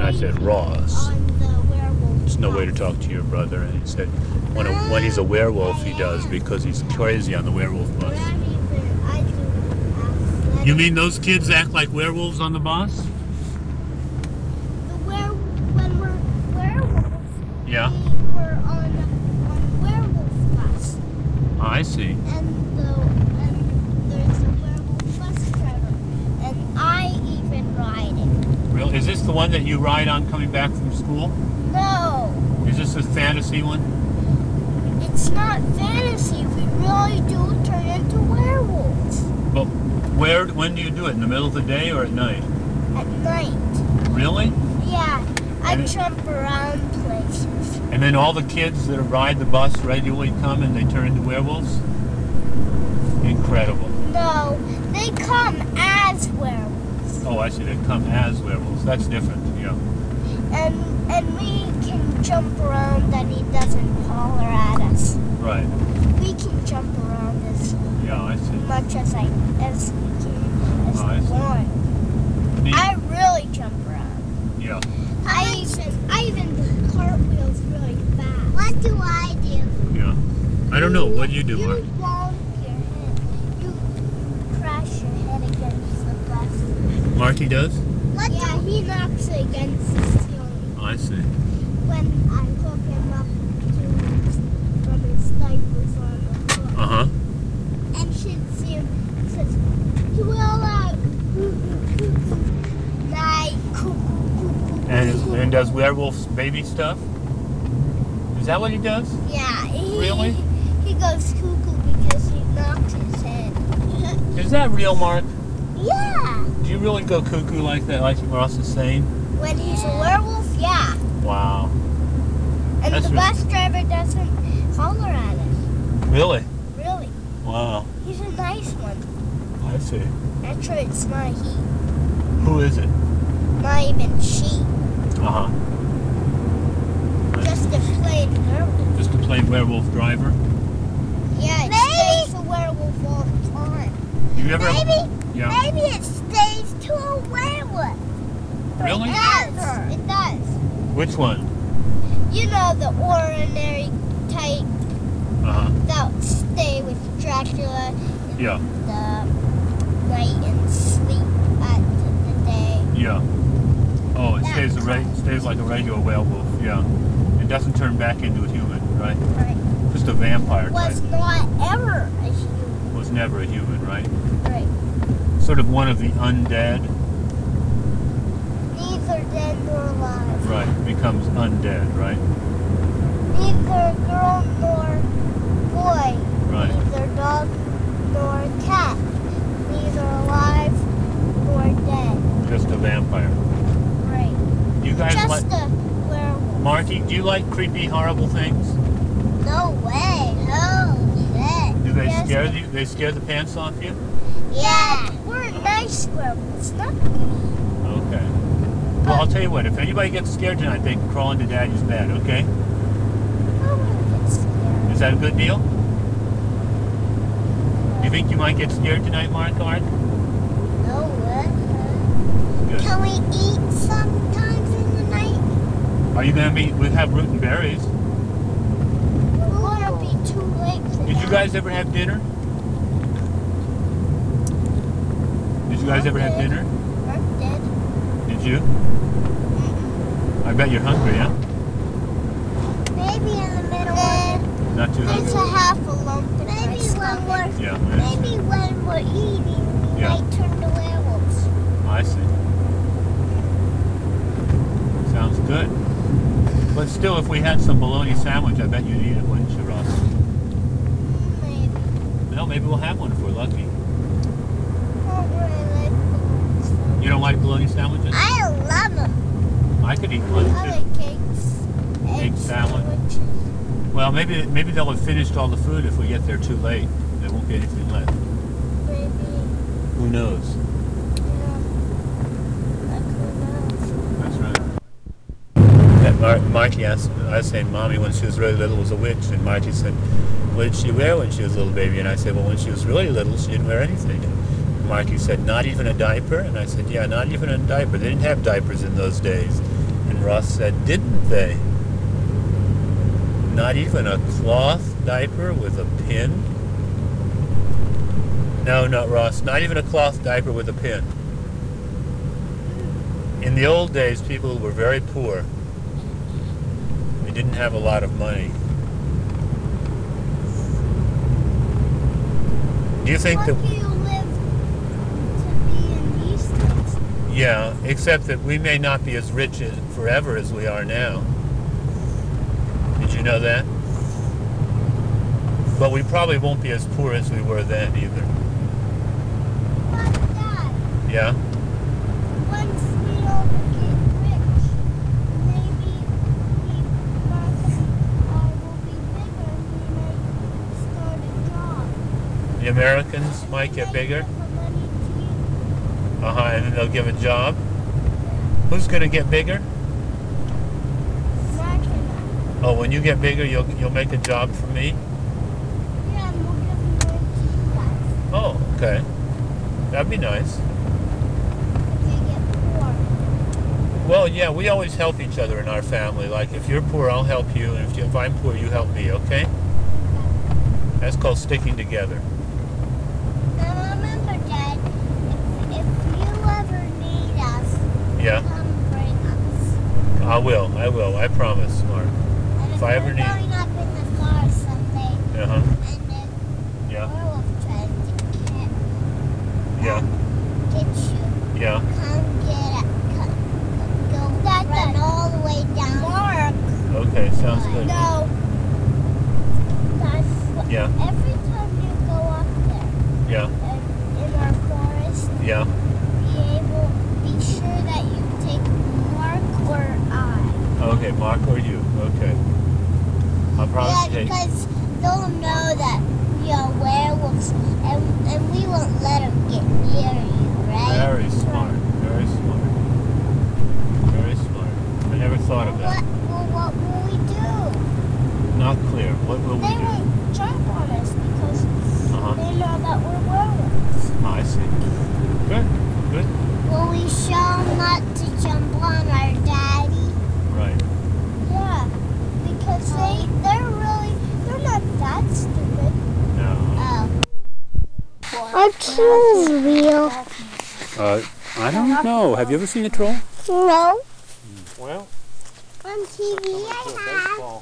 I said, Ross, On the werewolf there's no way to bus. talk to your brother. And he said, when he's a werewolf, he does, because he's crazy on the werewolf We're bus. not even, I do athletic. You mean those kids act like werewolves on the bus? When we're werewolves, Yeah. we were on werewolf bus. Oh, I see. And there's a werewolf bus driver. And I even ride it. Really? Is this the one that you ride on coming back from school? No, Is this a fantasy one? it's not fantasy. We really do turn into werewolves But when do you do it? In the middle of the day or at night? at night. Really? Yeah, I And it- jump around places. And then all the kids that ride the bus regularly come and they turn into werewolves? Incredible. No, they come as werewolves. Oh, I see. They come as werewolves. That's different. Yeah. And we can jump around and he doesn't holler at us. Right. We can jump around as Yeah, I see. much as we can as Oh, I we see. want. Neat. I really jump around. Yeah. I even do cartwheels really fast. What do I do? Yeah. I don't know. What do you do, Mark? You bonk your head. You crash your head against the bus. Marky does? Yeah, he knocks it against the ceiling. Oh, I see. When I hook him up from his diapers on the floor. Uh-huh. And she'd see him, says, you will night, cuckoo. And does werewolves baby stuff? Is that what he does? Yeah, Really? He goes cuckoo because he knocks his head. Is that real, Mark? Yeah. Do you really go cuckoo like that, like Ross is saying? When he's a werewolf, yeah. Wow. And That's the re- bus driver doesn't holler at us. Really? Really. Wow. He's a nice one. I see. Actually, it's not he. Who is it? Not even she. Uh-huh. Just a plain werewolf. Just a plain werewolf driver? Yeah, it stays a werewolf all the time. You ever... Yeah. Maybe it stays to a werewolf. Really? It does. It does. Which one? You know the ordinary type Uh-huh. that stay with Dracula Yeah. the night and sleep at the day. Yeah. Oh, it That stays like a regular werewolf, yeah. It doesn't turn back into a human, right? Right. Just a vampire Was type. not ever a human. Was never a human, right? Right. Sort of one of the undead. Neither dead nor alive. Right. Becomes undead, right? Neither girl nor boy. Right. Neither dog nor cat. Neither alive nor dead. Just a vampire. Right. You guys Just like... a werewolf. Marky, do you like creepy, horrible things? No way. Holy shit. Do they Yes. scare you? They scare the pants off you? Yeah. We're nice werewolves, not Okay. Well, I'll tell you what. If anybody gets scared tonight, they can crawl into Daddy's bed, okay? I wouldn't get scared. Is that a good deal? You think you might get scared tonight, Mark? No way. Good. Can we eat sometimes in the night? Are you gonna be? We have root and berries. We're gonna be too late for Did you that. guys ever have dinner? Did you guys ever have dinner? We're dead. Did you? I bet you're hungry, huh? Maybe in the middle of Not too it. It's hungry? a half a lump in my stomach. Yeah. Maybe when we're eating, we Yeah. might turn to werewolves. I see. Sounds good. But still, if we had some bologna sandwich, I bet you'd eat it, wouldn't you, Ross? Maybe. Well, maybe we'll have one if we're lucky. Not really like bologna. You don't like bologna sandwiches? I love them. I could eat one I too. like eggs. Egg salad. Sandwiches. Well, maybe they'll have finished all the food if we get there too late. There won't be anything left. Maybe. Who knows? Yeah. Like who knows? That's right. That Marty asked, I was saying Mommy when she was really little was a witch, and Marty said, what did she wear when she was a little baby? And I said, well, when she was really little, she didn't wear anything. And Marty said, not even a diaper? And I said, yeah, not even a diaper. They didn't have diapers in those days. Ross said, didn't they? Not even a cloth diaper with a pin? No, not Ross. Not even a cloth diaper with a pin. In the old days, people were very poor. They didn't have a lot of money. Do you think that... Lucky you live to be in these days. Yeah, except that we may not be as rich forever as we are now. Did you know that? But we probably won't be as poor as we were then either. But Dad, Yeah? once we all get rich, maybe the market will be bigger and we may start a job. The Americans might get bigger? Give the money to you. And then they'll give a job? Who's going to get bigger? Mark and I. Oh, when you get bigger, you'll make a job for me? Yeah, and we'll give money to you guys. Oh, okay. That'd be nice. If you get poor. Well, yeah, we always help each other in our family. Like, if you're poor, I'll help you, and if I'm poor, you help me, okay? That's called sticking together. Now remember, Dad, if you ever need us, Yeah, come bring us. I will, I promise, Mark. And if I ever we're need- going up in the forest someday, Uh-huh, and then yeah, werewolf tries to yeah, get you, yeah. come get it. Go run all the way down. Mark. Okay, sounds good. No. That's Yeah, every time you go up there yeah, in our forest, yeah. be sure that you take Mark or I. Okay, Mark or you, okay. I'll probably Yeah, take... because they'll know that we are werewolves, and we won't let them get near you, right? Very smart, very smart. Very smart. I never thought of that. What will we do? Not clear. What will we They do? won't jump on us because Uh-huh. they know that we're werewolves. I see. Good, good. Will we show them not to jump on our daddy? Right. Yeah, because they're not that stupid. No. Oh. Are trolls real? I don't know. Have you ever seen a troll? No. Well, On TV I have.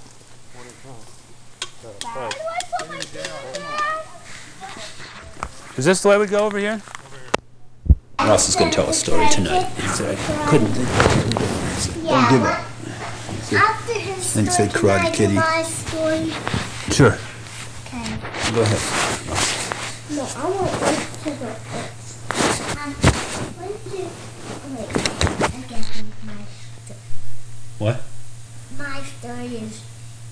Is this the way we go over here? Ross is going to tell a story tonight. He said I couldn't think Yeah. do that. After his Then say story, Karate can I Kitty. do my story? Sure. Okay. Go ahead. No, I won't wait to go first. Wait, again, What? my story is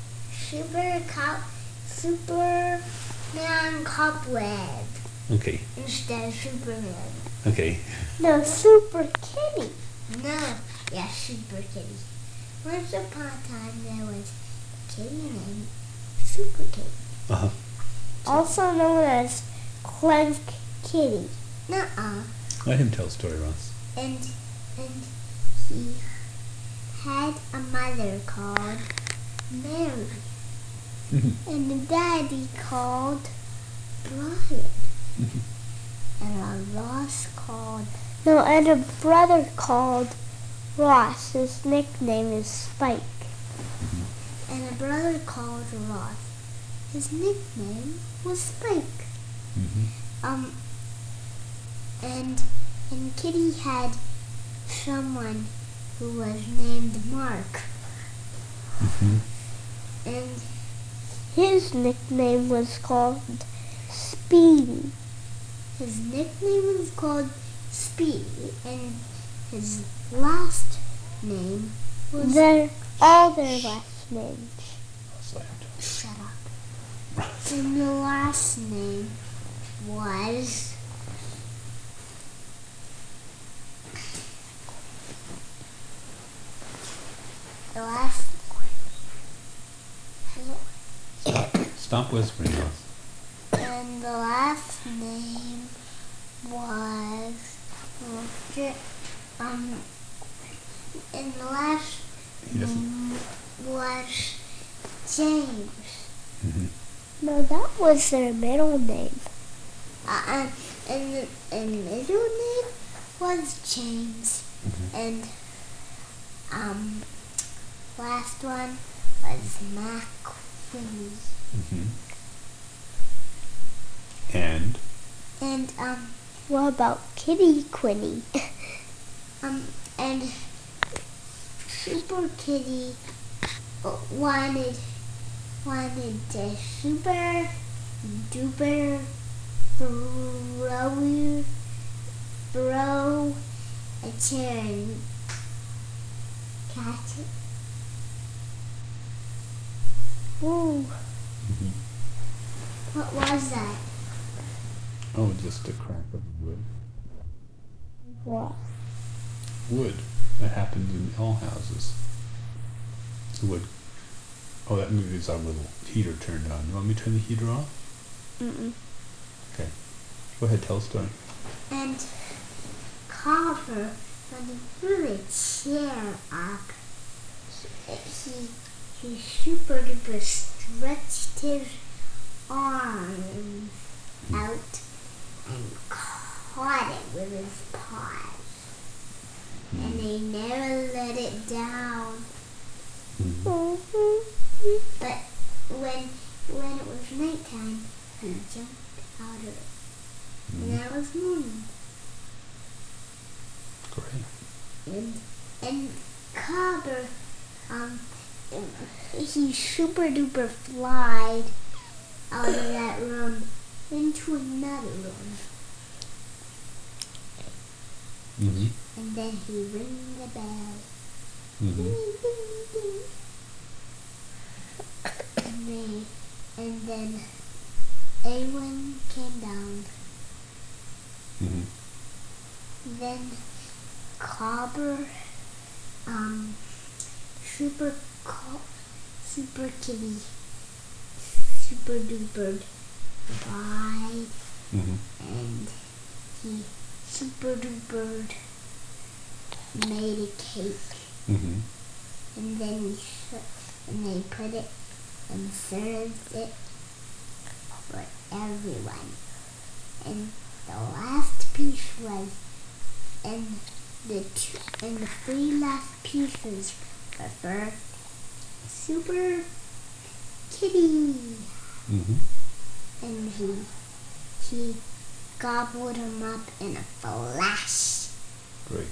Superman Cobweb Okay. instead of Superman. Okay. No, Super Kitty. No, yeah, Super Kitty. Once upon a time, there was a kitty named Super Kitty. Uh-huh. Also known as Clank Kitty. Nuh-uh. Let him tell a story, Ross. And he had a mother called Mary. And a daddy called Brian. And a brother called Ross. His nickname is Spike. And a brother called Ross. His nickname was Spike. And Kitty had someone who was named Mark. And his nickname was called Speedy. His nickname was called Speedy, and his last name was... all their last names. Shut up. And the last name was... The last... Stop whispering, Ross. And the last name was and the last He doesn't. Was James. Mm-hmm. No, that was their middle name. And the middle name was James. Mm-hmm. And last one was McQueen. Mm-hmm. And And what about Kitty Quinny? And Super Kitty wanted the super duper throw a chair and catch it. Ooh. mm-hmm. What was that? Oh, just a crack of wood. What? Wood. That happens in all houses. Wood. Oh, that means our little heater turned on. You want me to turn the heater off? Mm-mm. Okay. Go ahead, tell a story. And Copper, when he threw a chair up, he super duper stretched his arms out and caught it with his paws. And he never let it down. Mm-hmm. But when it was nighttime, he jumped out of it. And that was morning. Great. And Copper, he super duper flied out of that room into another room. Mm-hmm. And then he rang the bell. Mm-hmm. Ding, ding, ding. And then everyone came down. Mm-hmm. Then Copper, Super Kitty, super duper flied, Mm-hmm. and he super duper made a cake. Mm-hmm. And then they put it and served it for everyone. And the last piece was, and the three last pieces were for Super Kitty. Mm-hmm. And he gobbled him up in a flash. Great.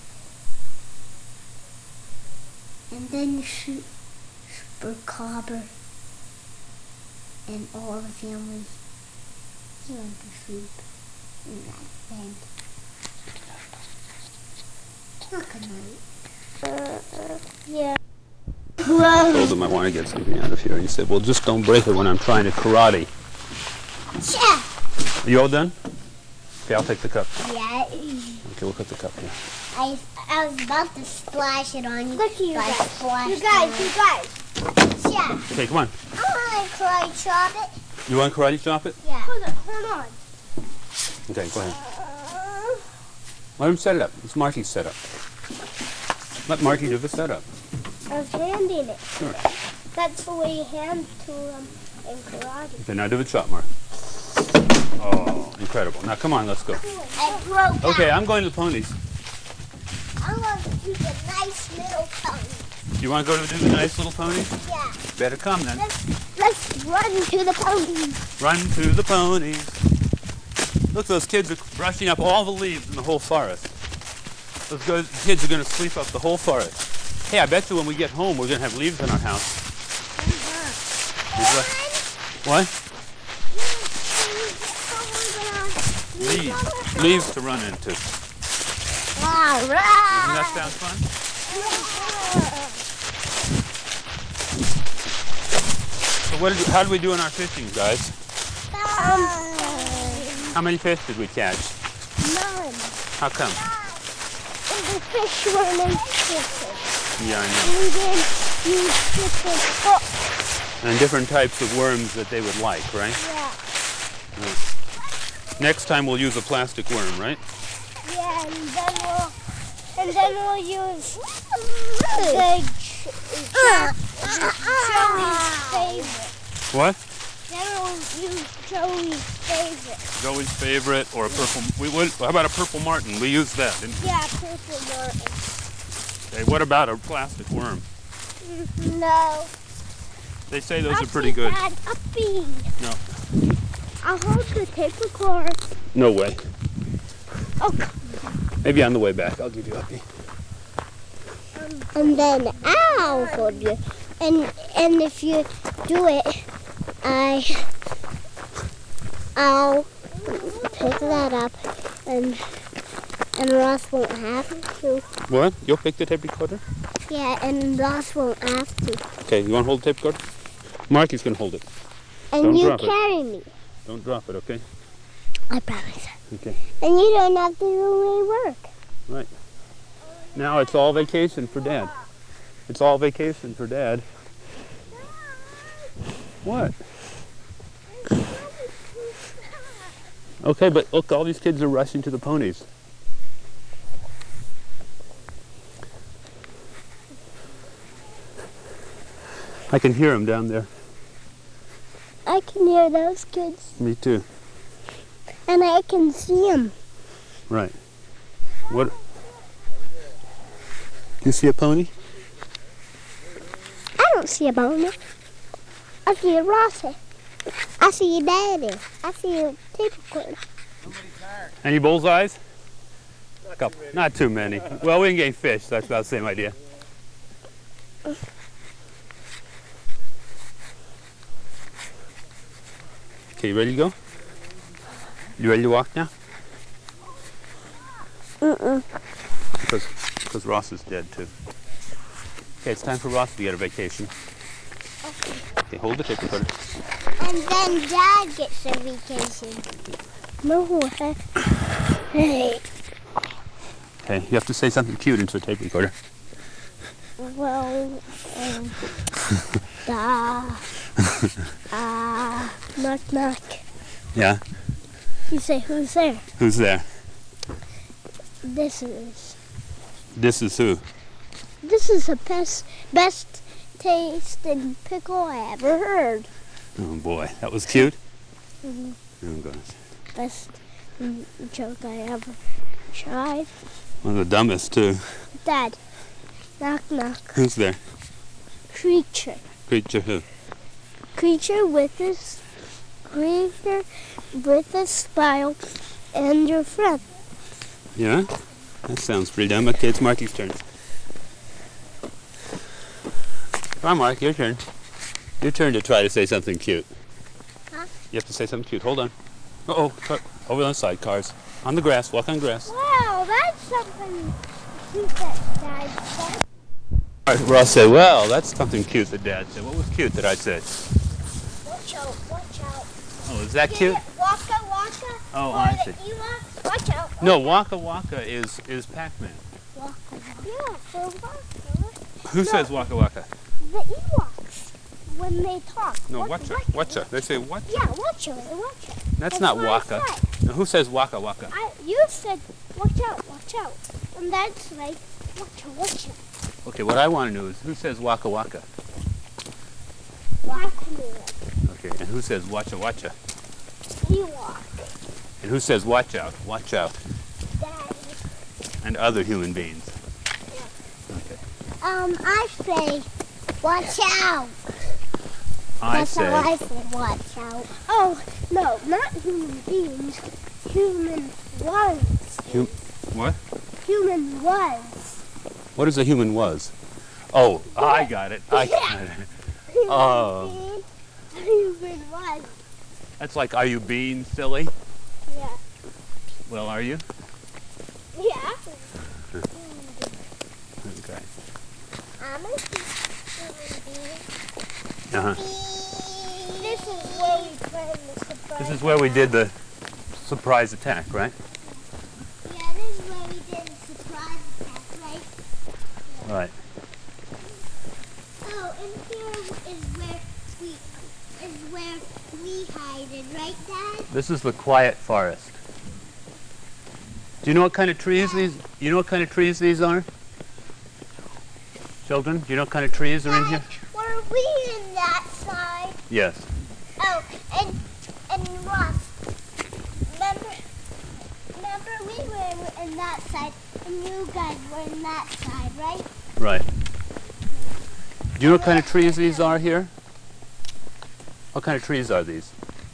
And then Super Copper and all the family, he went to sleep in that bed. Not good night. Yeah. I told him I want to get something out of here, and he said, well, just don't break it when I'm trying to karate. Yeah. Are you all done? Okay, I'll take the cup. Yeah. Okay, we'll put the cup here. I was about to splash it on you. Look at you guys. You guys. Yeah. Okay, come on. I want to cry chop it. You want to karate chop it? Yeah. Hold on. Okay, go ahead. Let him set it up. It's Marty's setup. Let Marty do the setup. I was handing it. Sure. That's the way you hand to in karate. Okay, now do the chop, Mark. Oh, incredible. Now, come on, let's go. I broke Okay, out. I'm going to the ponies. I'm going to do the nice little pony. You want to go to do the nice little ponies? Yeah. Better come then. Let's run to the pony. Run to the ponies. Look, those kids are brushing up all the leaves in the whole forest. Those kids are going to sweep up the whole forest. Hey, I bet you when we get home, we're going to have leaves in our house. What? Leaves. Leaves to run into. Doesn't that sound fun? So how did we do in our fishing, guys? How many fish did we catch? None. How come? The fish weren't interested. Yeah, I know. We didn't use different hooks. And different types of worms that they would like, right? Yeah. Next time we'll use a plastic worm, right? Yeah, and then we'll use the Joey's favorite. What? General use Joey's favorite. Joey's favorite or a purple. How about a purple martin? We use that. Yeah, purple Martin. Okay, what about a plastic worm? No. They say those are pretty good. Dad, uppy. No. I'll hold the tape recorder. No way. Oh, Maybe on the way back, I'll give you Uppy. and then I'll hold you. And if you do it, I'll pick that up, and Ross won't have to. What? You'll pick the tape recorder? Yeah, and Ross won't have to. Okay, you want to hold the tape recorder? Marky's going to hold it. And Don't you drop it. carry me. Don't drop it, okay? I promise. Okay. And you don't have to do any work. Right. Now it's all vacation for Dad. It's all vacation for Dad. What? Okay, but look, all these kids are rushing to the ponies. I can hear them down there. I can hear those kids, Me too. and I can see them. Right. What? You see a pony? I don't see a boner. I see a Rossi. I see a daddy. I see a tape recorder. Any bullseyes? A couple. Not too many. Well, we can get fish, so that's about the same idea. Okay, you ready to go? You ready to walk now? Because Ross is dead too. Okay, it's time for Ross to get a vacation. Okay, hold the tape recorder. And then Dad gets a vacation. No, hey. Okay, you have to say something cute into a tape recorder. Well, knock knock. Yeah? You say, who's there? Who's there? This is Who? This is the best tasting pickle I ever heard. Oh boy, that was cute. Mhm. Oh gosh. Best joke I ever tried. One of the dumbest too. Dad, knock knock. Who's there? Creature. Creature who? Creature with a smile and your friend. Yeah? That sounds pretty dumb. Okay, it's Marky's turn. Come on, Mark, your turn. Your turn to try to say something cute. Huh? You have to say something cute. Hold on. Uh-oh, over on the side, cars. On the grass, walk on grass. Wow, that's something cute that Dad said. All right, Ross said, well, that's something cute that Dad said. What was cute that I said? Watch out, watch out. Oh, is that cute? Waka waka. Oh, or I the see. Ewoks. Watch out. No, Waka Waka is Pac-Man. Waka waka. Yeah, for Waka. Who says Waka Waka? The Ewoks, when they talk. No, Waka, Watcha. Watcha. They say what? Yeah, watcha, watcha. That's not what I Waka. said. Now, who says Waka Waka? You said, watch out. And that's like, watcha, watcha. Okay, what I want to know is who says Waka Waka? Waka. Okay, and who says Watcha Watcha? Ewok. And who says watch out? Watch out. Daddy. And other human beings. Okay. I say, watch out. I That's say, how I said, watch out. Oh, no, not human beings. Human was. what? Human was. What is a human was? Oh, I got it. I got it. Human Oh. being, human was. That's like, are you being silly? Yeah. Well, are you? Yeah. Okay. I'm a human being. Uh-huh. This is where we play the surprise. This is where we did the surprise attack, right? Yeah, this is where we did the surprise attack, right? Right. Oh, and here is where we hide it, right, Dad? This is the quiet forest. Do you know what kind of trees these? You know what kind of trees these are? Children, do you know what kind of trees are in here? Were we in that side? Yes. Oh, and Ross, remember we were in that side, and you guys were in that side, right? Right. Do you know what kind of trees these are here? What kind of trees are these?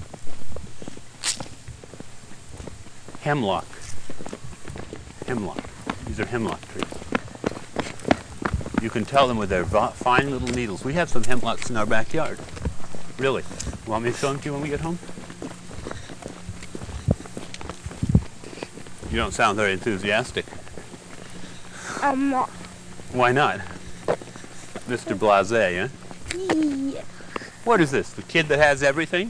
Hemlock. Hemlock. These are hemlock trees. You can tell them with their fine little needles. We have some hemlocks in our backyard. Really. Want me to show them to you when we get home? You don't sound very enthusiastic. I'm not. Why not? Mr. Blasé, eh? Yeah. What is this? The kid that has everything?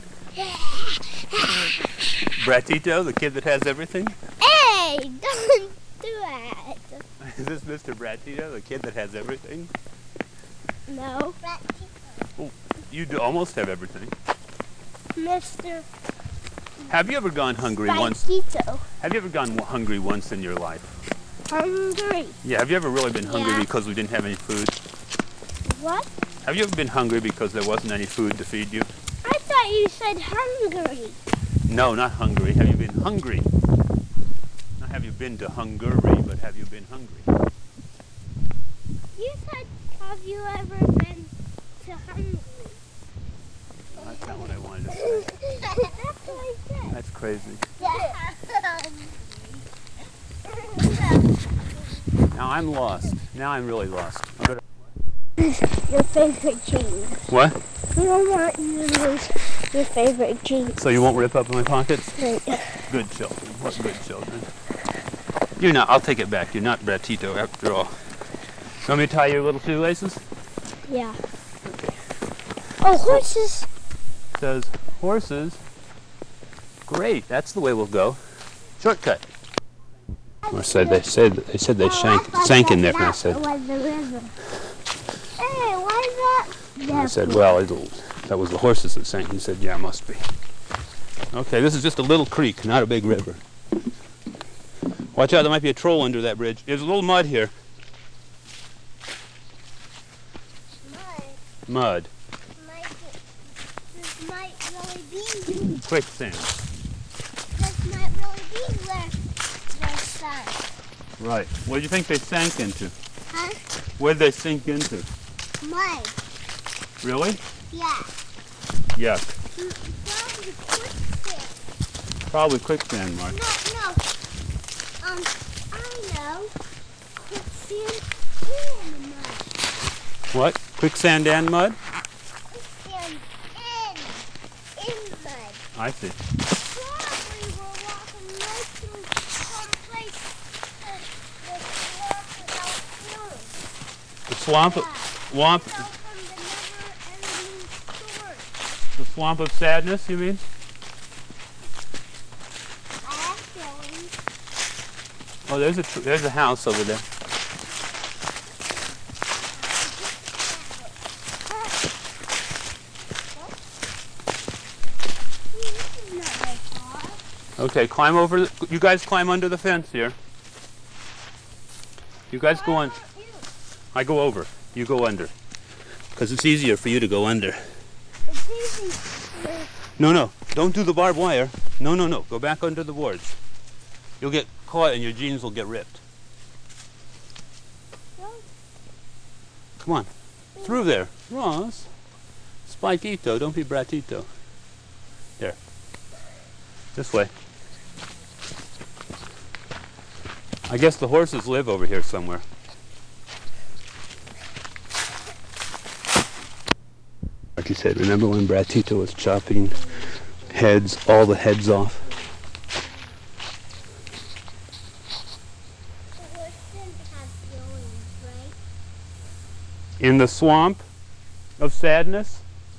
Bratito, the kid that has everything? Hey, don't do that. Is this Mr. Bratito, the kid that has everything? No. You do almost have everything. Mr. Have you ever gone hungry once? Bratito. Have you ever gone hungry once in your life? Hungry. Yeah, have you ever really been hungry Yeah. because we didn't have any food? What? Have you ever been hungry because there wasn't any food to feed you? I thought you said hungry. No, not hungry. Have you been hungry? Not have you been to Hungary, but have you been hungry? You said, have you ever been to Hungary? That's not what I wanted to say. That's what I said. That's crazy. Now I'm lost. Now I'm really lost. I'm gonna... Your favorite cheese. What? I don't want you to lose your favorite cheese. So you won't rip up my pockets? Right. Good children. What good children. You're not. I'll take it back. You're not Bratito after all. Want me to tie your little shoelaces? Yeah. Oh, horses. Says horses. Great. That's the way we'll go. Shortcut. Or said they sank in there. And I said, Was the river. Hey, why is that? I said, well, that was the horses that sank. He said, yeah, it must be. Okay, this is just a little creek, not a big river. Watch out, there might be a troll under that bridge. There's a little mud here. Mud. This might really be. Quicksand. This might really be where they sank. Right. What do you think they sank into? Huh? Where did they sink into? Mud. Really? Yeah. Yeah. Probably quicksand. Probably quicksand, Mark. No. I know. Quicksand and mud. What? Quicksand and mud? Quicksand in mud. I see. Probably we're walking right through some place the swamp without fuel. The swamp, Out from the never-ending source. the swamp of sadness, you mean? I have feelings. Oh, there's a house over there. This is not very far. Okay, climb over. You guys climb under the fence here. You guys go on. I go over. You go under. Because it's easier for you to go under. It's easy. No. Don't do the barbed wire. No. Go back under the boards. You'll get caught and your jeans will get ripped. Come on. Through there. Ross. Spikito. Don't be Bratito. There. This way. I guess the horses live over here somewhere. Like you said, remember when Bratito was chopping heads, all the heads off? The horse didn't have feelings, right? In the swamp of sadness?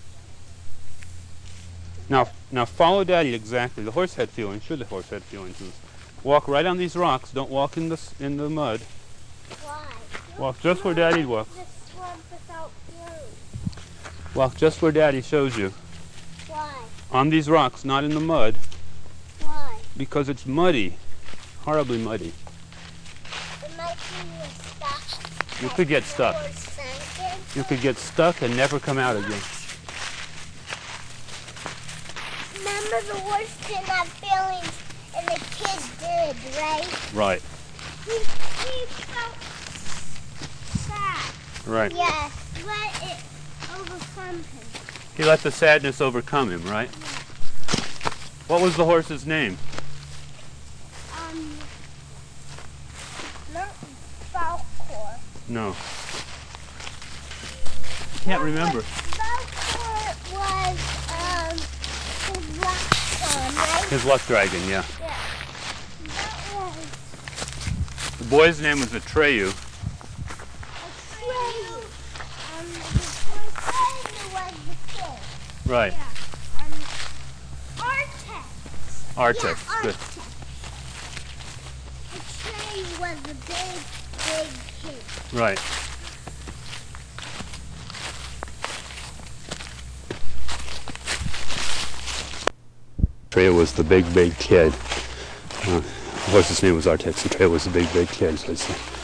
Now follow Daddy exactly. The horse had feelings. Sure, the horse had feelings. Walk right on these rocks. Don't walk in the mud. Why? Walk just where Daddy walks. The swamp without feelings. Walk just where Daddy shows you. Why? On these rocks, not in the mud, Why? because it's muddy. Horribly muddy. It might be stuck. You could get stuck. Or sank. You could get stuck and never come out again. Remember the horse didn't have feelings and the kid did, right? Right. He felt sad. Right. Yes. Let it overcome him. He let the sadness overcome him, right? What was the horse's name? Not Falcor. No. Can't remember. Falcor was his luck son, right? His luck dragon, yeah. Yeah. That was The boy's name was Atreyu. Atreyu. The friend was the kid. Right. Yeah. Artex. Artex. Yeah, Good. Artex. Atreyu was the big kid. Right. Atreyu was the big kid. The horse's name was Artex. Atreyu was the big kid. So it's